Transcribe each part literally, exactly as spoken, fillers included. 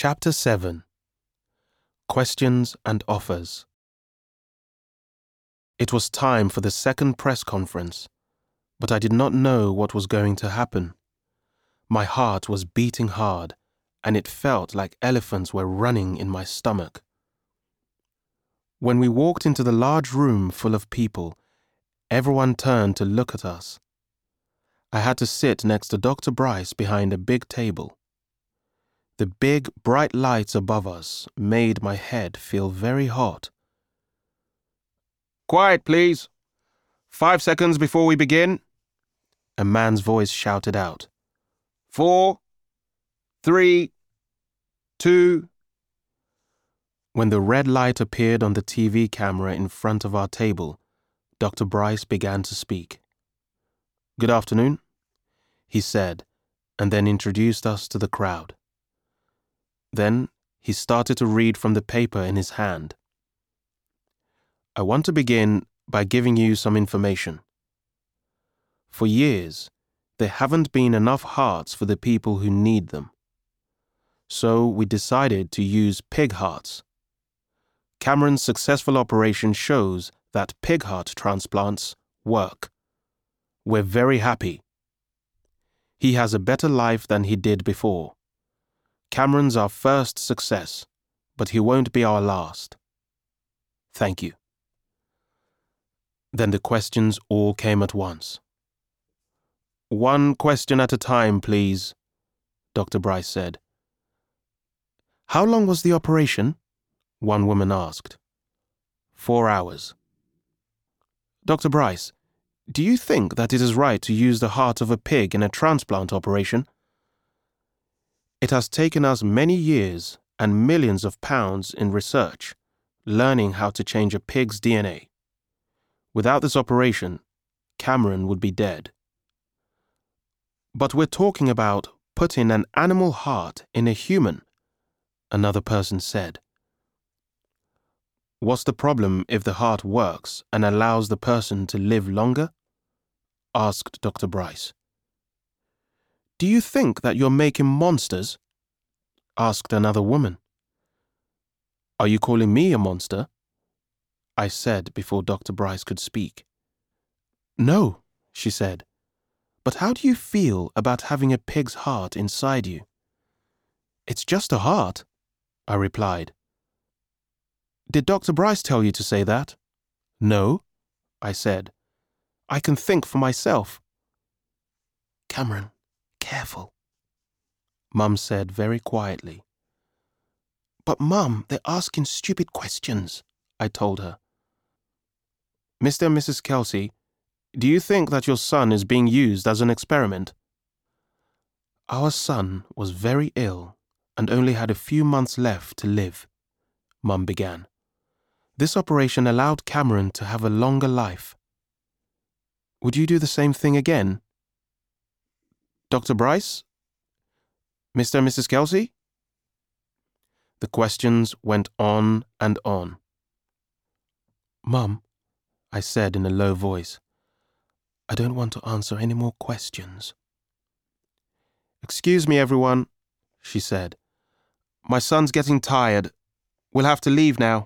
Chapter seven. Questions and Offers. It was time for the second press conference, but I did not know what was going to happen. My heart was beating hard, and it felt like elephants were running in my stomach. When we walked into the large room full of people, everyone turned to look at us. I had to sit next to Doctor Bryce behind a big table. The big, bright lights above us made my head feel very hot. "Quiet, please. Five seconds before we begin," a man's voice shouted out. Four, three, two. When the red light appeared on the T V camera in front of our table, Doctor Bryce began to speak. "Good afternoon," he said, and then introduced us to the crowd. Then he started to read from the paper in his hand. "I want to begin by giving you some information. For years, there haven't been enough hearts for the people who need them. So we decided to use pig hearts. Cameron's successful operation shows that pig heart transplants work. We're very happy. He has a better life than he did before. Cameron's our first success, but he won't be our last. Thank you." Then the questions all came at once. "One question at a time, please," Doctor Bryce said. "How long was the operation?" one woman asked. Four hours. "Doctor Bryce, do you think that it is right to use the heart of a pig in a transplant operation? It has taken us many years and millions of pounds in research, learning how to change a pig's D N A. Without this operation, Cameron would be dead." "But we're talking about putting an animal heart in a human," another person said. "What's the problem if the heart works and allows the person to live longer?" asked Doctor Bryce. "Do you think that you're making monsters?" asked another woman. "Are you calling me a monster?" I said before Doctor Bryce could speak. "No," she said. "But how do you feel about having a pig's heart inside you?" "It's just a heart," I replied. "Did Doctor Bryce tell you to say that?" "No," I said. "I can think for myself." "Cameron, careful," Mum said very quietly. "But Mum, they're asking stupid questions," I told her. "Mister and Missus Kelsey, do you think that your son is being used as an experiment?" "Our son was very ill and only had a few months left to live," Mum began. "This operation allowed Cameron to have a longer life. Would you do the same thing again? Doctor Bryce? Mister and Missus Kelsey?" The questions went on and on. "Mum," I said in a low voice, "I don't want to answer any more questions." "Excuse me, everyone," she said. "My son's getting tired. We'll have to leave now."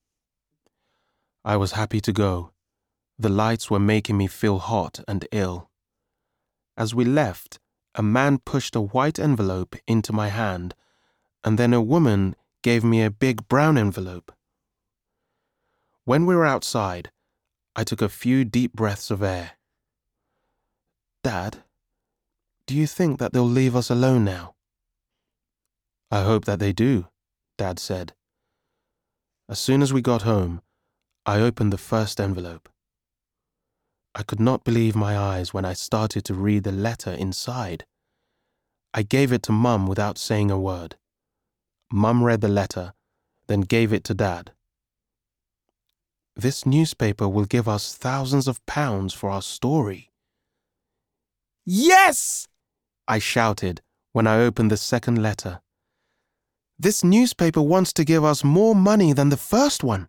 I was happy to go. The lights were making me feel hot and ill. As we left, a man pushed a white envelope into my hand, and then a woman gave me a big brown envelope. When we were outside, I took a few deep breaths of air. "Dad, do you think that they'll leave us alone now?" "I hope that they do," Dad said. As soon as we got home, I opened the first envelope. I could not believe my eyes when I started to read the letter inside. I gave it to Mum without saying a word. Mum read the letter, then gave it to Dad. "This newspaper will give us thousands of pounds for our story." "Yes!" I shouted when I opened the second letter. "This newspaper wants to give us more money than the first one."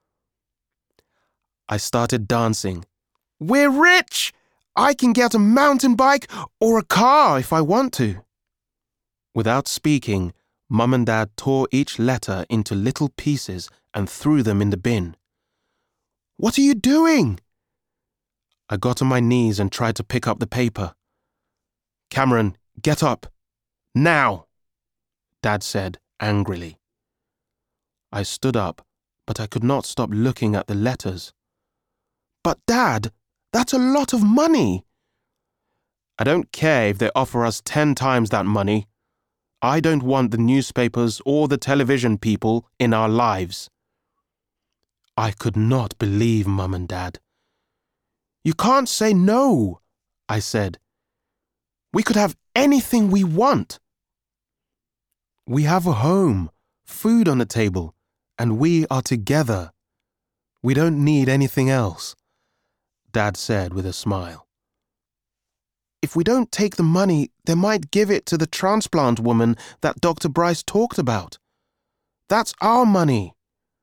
I started dancing. "We're rich! I can get a mountain bike or a car if I want to." Without speaking, Mum and Dad tore each letter into little pieces and threw them in the bin. "What are you doing?" I got on my knees and tried to pick up the paper. "Cameron, get up. Now!" Dad said angrily. I stood up, but I could not stop looking at the letters. "But Dad, that's a lot of money." "I don't care if they offer us ten times that money. I don't want the newspapers or the television people in our lives." I could not believe Mum and Dad. "You can't say no," I said. "We could have anything we want." "We have a home, food on the table, and we are together. We don't need anything else," Dad said with a smile. "If we don't take the money, they might give it to the transplant woman that Doctor Bryce talked about. That's our money."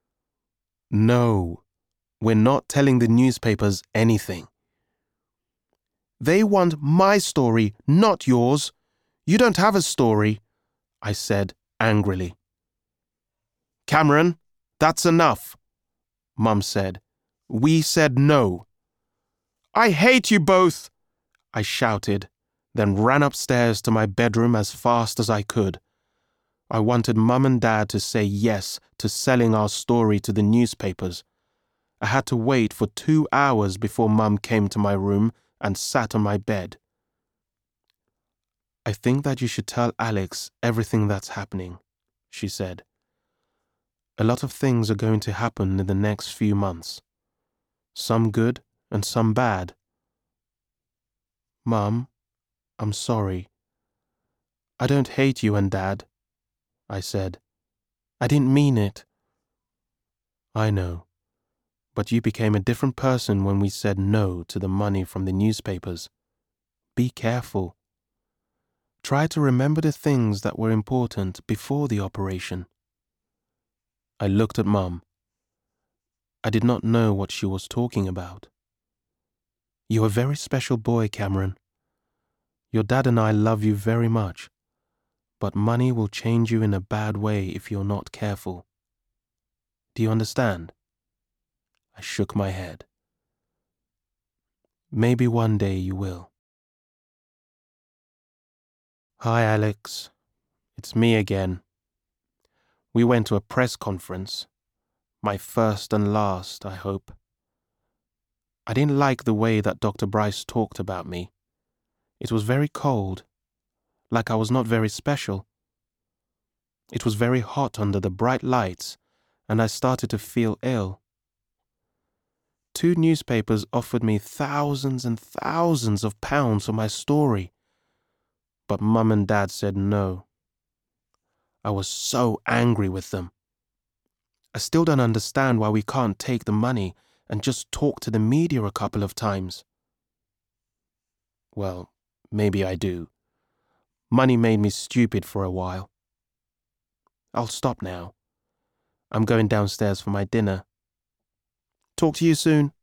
"No, we're not telling the newspapers anything." "They want my story, not yours. You don't have a story," I said angrily. "Cameron, that's enough," Mum said. "We said no." "I hate you both," I shouted, then ran upstairs to my bedroom as fast as I could. I wanted Mum and Dad to say yes to selling our story to the newspapers. I had to wait for two hours before Mum came to my room and sat on my bed. "I think that you should tell Alex everything that's happening," she said. "A lot of things are going to happen in the next few months. Some good and some bad." "Mum, I'm sorry. I don't hate you and Dad," I said. "I didn't mean it." "I know. But you became a different person when we said no to the money from the newspapers. Be careful. Try to remember the things that were important before the operation." I looked at Mum. I did not know what she was talking about. "You're a very special boy, Cameron. Your dad and I love you very much, but money will change you in a bad way if you're not careful. Do you understand?" I shook my head. "Maybe one day you will." "Hi, Alex. It's me again. We went to a press conference. My first and last, I hope. I didn't like the way that Doctor Bryce talked about me. It was very cold, like I was not very special. It was very hot under the bright lights, and I started to feel ill. Two newspapers offered me thousands and thousands of pounds for my story, but Mum and Dad said no. I was so angry with them. I still don't understand why we can't take the money and just talk to the media a couple of times. Well, maybe I do. Money made me stupid for a while. I'll stop now. I'm going downstairs for my dinner. Talk to you soon.